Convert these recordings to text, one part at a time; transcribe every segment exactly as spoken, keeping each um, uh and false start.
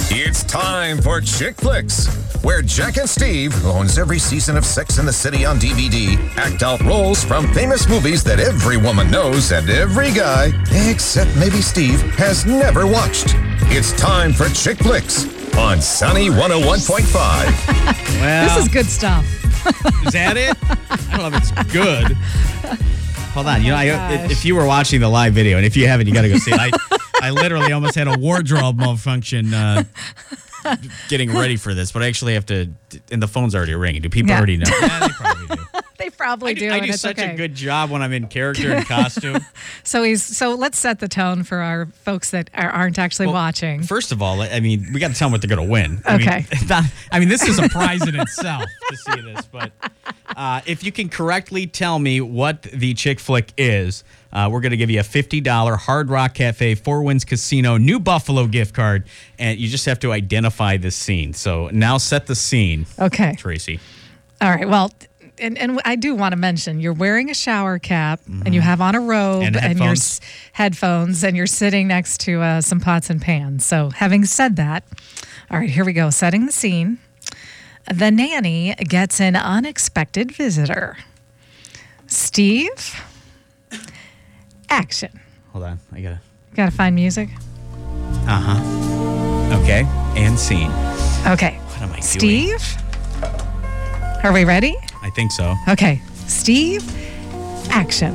It's time for Chick Flicks, where Jack and Steve, who owns every season of Sex and the City on D V D, act out roles from famous movies that every woman knows and every guy, except maybe Steve, has never watched. It's time for Chick Flicks on Sunny one oh one point five. Well, this is good stuff. Is that it? I don't know if it's good. Hold on. You know, Oh, I, gosh. if you were watching the live video, and if you haven't, you got to go see it. I, I literally almost had a wardrobe malfunction uh, getting ready for this, but I actually have to, and the phone's already ringing. Do people Yeah. already know? Yeah, they probably do. They probably I do. do, I and do it's such okay. a good job when I'm in character and costume. So he's so let's set the tone for our folks that are, aren't actually Well, watching. First of all, I mean, we got to tell them what they're going to win. I Okay. Mean, it's not, I mean, this is a prize in itself to see this, but uh, if you can correctly tell me what the chick flick is, uh, we're going to give you a fifty dollars Hard Rock Cafe, Four Winds Casino, New Buffalo gift card, and you just have to identify the scene. So now set the scene, Okay. Tracy. All right. Well, and, and I do want to mention you're wearing a shower cap and you have on a robe And your headphones. s- headphones and you're sitting next to uh, some pots and pans. So having said that, all right, here we go. Setting the scene. The nanny gets an unexpected visitor. Steve, action. Hold on. I got to. Got to find music. Uh-huh. Okay. And scene. Okay. What am I doing? Steve, are we ready? I think so. Okay. Steve, action.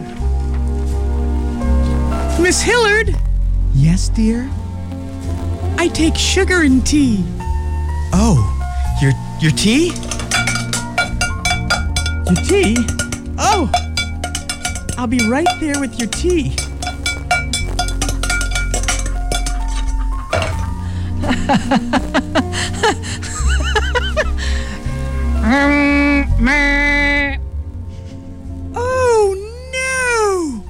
Miss Hillard? Yes, dear? I take sugar and tea. Oh, your your tea? Your tea? Oh! I'll be right there with your tea. Oh, no!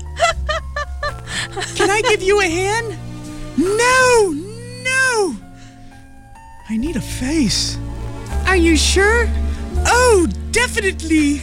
Can I give you a hand? No, no! I need a face. Are you sure? Oh, definitely!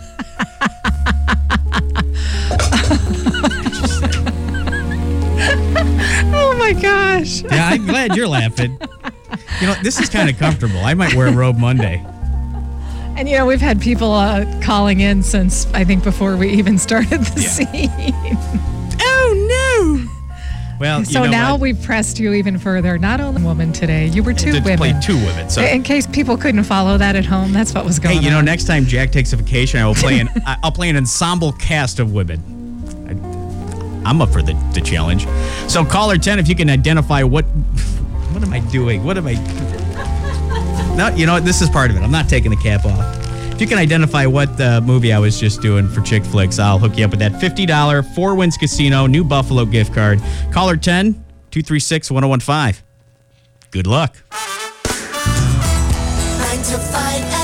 Oh my gosh. Yeah, I'm glad you're laughing. You know, this is kind of comfortable. I might wear a robe Monday. And you know, we've had people uh, calling in since I think before we even started the Yeah. scene. Oh, no! Well, So you know now what? we've pressed you even further. Not only woman today, you were two Did women. play two women. So, In case people couldn't follow that at home, that's what was going hey, you know, on. next time Jack takes a vacation, I will play an I- I'll play an ensemble cast of women. I, I'm up for the, the challenge. So caller ten, if you can identify what what am I doing? What am I? No, you know what? This is part of it. I'm not taking the cap off. If you can identify what uh, movie I was just doing for Chick Flicks, I'll hook you up with that fifty dollars Four Winds Casino New Buffalo gift card. Caller ten, two three six, one oh one five. Good luck. Nine to five